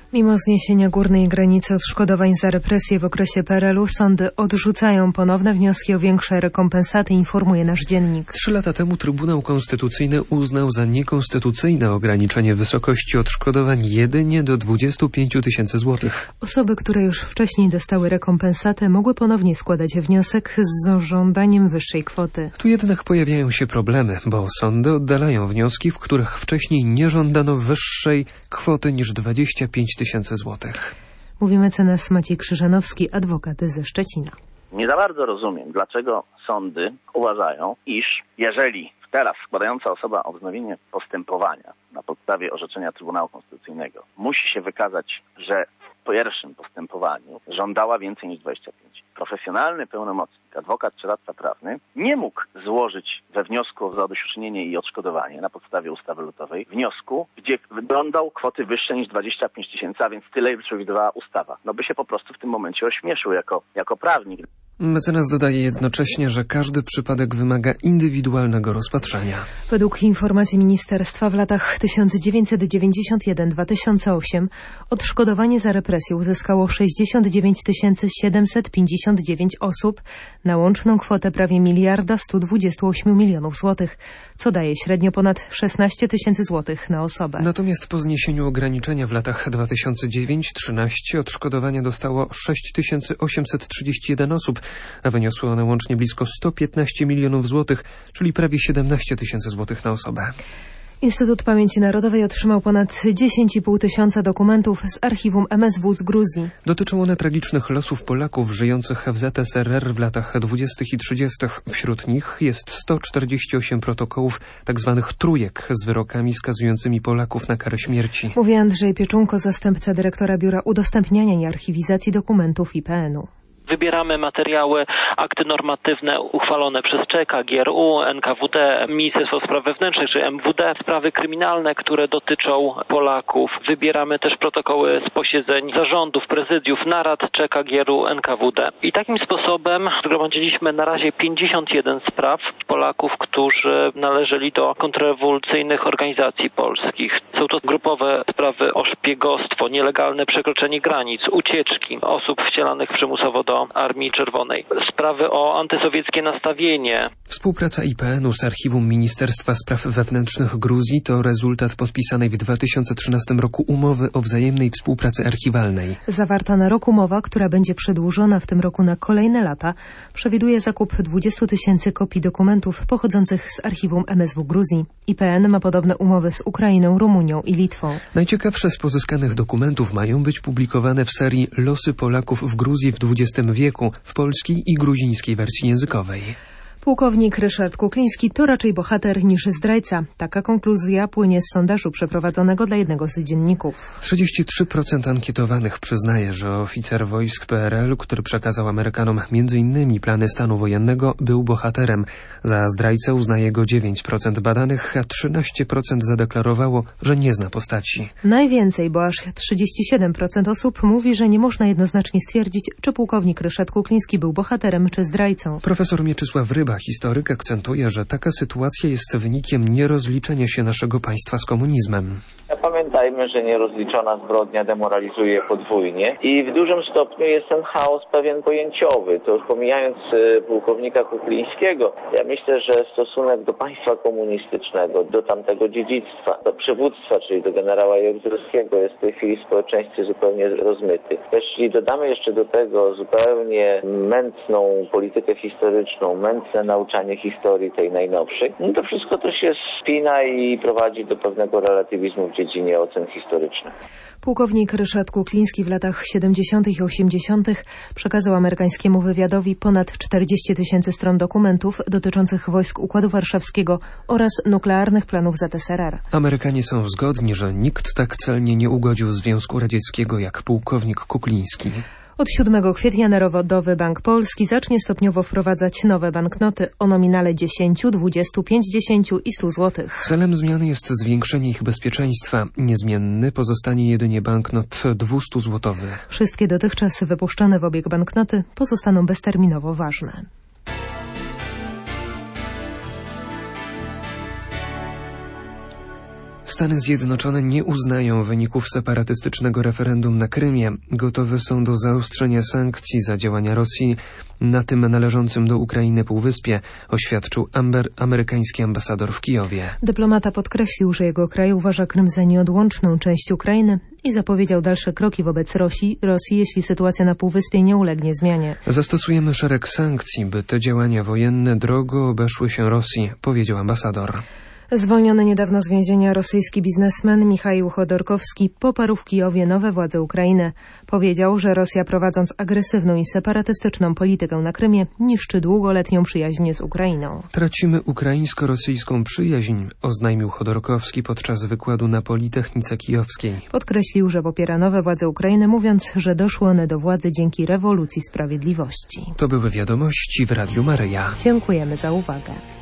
Mimo zniesienia górnej granicy odszkodowań za represje w okresie PRL-u sądy odrzucają ponowne wnioski o większe rekompensaty, informuje nasz dziennik. 3 lata temu Trybunał Konstytucyjny uznał za niekonstytucyjne ograniczenie wysokości odszkodowań jedynie do 25 000 złotych. Osoby, które już wcześniej dostały rekompensatę, mogły ponownie składać wniosek z żądaniem wyższej kwoty. Tu jednak pojawiają się problemy, bo sądy oddalają wnioski, w których wcześniej nie żądano wyższej kwoty niż 25 000 złotych. Mówi mecenas Maciej Krzyżanowski, adwokat ze Szczecina. Nie za bardzo rozumiem, dlaczego sądy uważają, iż jeżeli teraz składająca osoba o wznowienie postępowania na podstawie orzeczenia Trybunału Konstytucyjnego musi się wykazać, że w pierwszym postępowaniu żądała więcej niż 25. Profesjonalny pełnomocnik, adwokat czy radca prawny nie mógł złożyć we wniosku o zadośćuczynienie i odszkodowanie na podstawie ustawy lutowej wniosku, gdzie żądał kwoty wyższe niż 25 000, a więc tyle przewidywała ustawa. No by się po prostu w tym momencie ośmieszył jako prawnik. Mecenas dodaje jednocześnie, że każdy przypadek wymaga indywidualnego rozpatrzenia. Według informacji ministerstwa w latach 1991-2008 odszkodowanie za represję uzyskało 69 759 osób na łączną kwotę prawie 1,128 mld złotych, co daje średnio ponad 16 000 złotych na osobę. Natomiast po zniesieniu ograniczenia w latach 2009-2013 odszkodowania dostało 6831 osób, a wyniosły one łącznie blisko 115 milionów złotych, czyli prawie 17 000 złotych na osobę. Instytut Pamięci Narodowej otrzymał ponad 10,5 tysiąca dokumentów z archiwum MSW z Gruzji. Dotyczą one tragicznych losów Polaków żyjących w ZSRR w latach 20. i 30. Wśród nich jest 148 protokołów tzw. trójek z wyrokami skazującymi Polaków na karę śmierci. Mówi Andrzej Pieczunko, zastępca dyrektora Biura Udostępniania i Archiwizacji Dokumentów IPN-u. Wybieramy materiały, akty normatywne uchwalone przez CZK, GRU, NKWD, Ministerstwo Spraw Wewnętrznych czy MWD, sprawy kryminalne, które dotyczą Polaków. Wybieramy też protokoły z posiedzeń zarządów, prezydiów, narad CZK, GRU, NKWD. I takim sposobem zgromadziliśmy na razie 51 spraw Polaków, którzy należeli do kontrrewolucyjnych organizacji polskich. Są to grupowe sprawy o szpiegostwo, nielegalne przekroczenie granic, ucieczki osób wcielanych przymusowo do Armii Czerwonej, sprawy o antysowieckie nastawienie. Współpraca IPN-u z Archiwum Ministerstwa Spraw Wewnętrznych Gruzji to rezultat podpisanej w 2013 roku umowy o wzajemnej współpracy archiwalnej. Zawarta na rok umowa, która będzie przedłużona w tym roku na kolejne lata, przewiduje zakup 20 000 kopii dokumentów pochodzących z archiwum MSW Gruzji. IPN ma podobne umowy z Ukrainą, Rumunią i Litwą. Najciekawsze z pozyskanych dokumentów mają być publikowane w serii Losy Polaków w Gruzji w XX wieku w polskiej i gruzińskiej wersji językowej. Pułkownik Ryszard Kukliński to raczej bohater niż zdrajca. Taka konkluzja płynie z sondażu przeprowadzonego dla jednego z dzienników. 33% ankietowanych przyznaje, że oficer wojsk PRL, który przekazał Amerykanom m.in. plany stanu wojennego, był bohaterem. Za zdrajcę uznaje go 9% badanych, a 13% zadeklarowało, że nie zna postaci. Najwięcej, bo aż 37% osób mówi, że nie można jednoznacznie stwierdzić, czy pułkownik Ryszard Kukliński był bohaterem czy zdrajcą. Profesor Mieczysław Ryba, historyk, akcentuje, że taka sytuacja jest wynikiem nierozliczenia się naszego państwa z komunizmem. Pamiętajmy, że nierozliczona zbrodnia demoralizuje podwójnie i w dużym stopniu jest ten chaos pewien pojęciowy. To już pomijając pułkownika Kuklińskiego, ja myślę, że stosunek do państwa komunistycznego, do tamtego dziedzictwa, do przywództwa, czyli do generała Jaruzelskiego jest w tej chwili w społeczeństwie zupełnie rozmyty. Jeśli dodamy jeszcze do tego zupełnie mętną politykę historyczną, mętne nauczanie historii tej najnowszej, no to wszystko to się spina i prowadzi do pewnego relatywizmu w dziedzinie ocen historycznych. Pułkownik Ryszard Kukliński w latach 70. i 80. przekazał amerykańskiemu wywiadowi ponad 40 000 stron dokumentów dotyczących wojsk Układu Warszawskiego oraz nuklearnych planów ZSRR. Amerykanie są zgodni, że nikt tak celnie nie ugodził Związku Radzieckiego jak pułkownik Kukliński. Od 7 kwietnia Narodowy Bank Polski zacznie stopniowo wprowadzać nowe banknoty o nominale 10, 20, 50 i 100 zł. Celem zmiany jest zwiększenie ich bezpieczeństwa. Niezmienny pozostanie jedynie banknot 200 złotowy. Wszystkie dotychczas wypuszczane w obieg banknoty pozostaną bezterminowo ważne. Stany Zjednoczone nie uznają wyników separatystycznego referendum na Krymie. Gotowe są do zaostrzenia sankcji za działania Rosji na tym należącym do Ukrainy półwyspie, oświadczył amerykański ambasador w Kijowie. Dyplomata podkreślił, że jego kraj uważa Krym za nieodłączną część Ukrainy i zapowiedział dalsze kroki wobec Rosji, jeśli sytuacja na półwyspie nie ulegnie zmianie. Zastosujemy szereg sankcji, by te działania wojenne drogo obeszły się Rosji, powiedział ambasador. Zwolniony niedawno z więzienia rosyjski biznesmen Michaił Chodorkowski poparł w Kijowie nowe władze Ukrainy. Powiedział, że Rosja, prowadząc agresywną i separatystyczną politykę na Krymie, niszczy długoletnią przyjaźń z Ukrainą. Tracimy ukraińsko-rosyjską przyjaźń, oznajmił Chodorkowski podczas wykładu na Politechnice Kijowskiej. Podkreślił, że popiera nowe władze Ukrainy, mówiąc, że doszły one do władzy dzięki rewolucji sprawiedliwości. To były wiadomości w Radiu Maryja. Dziękujemy za uwagę.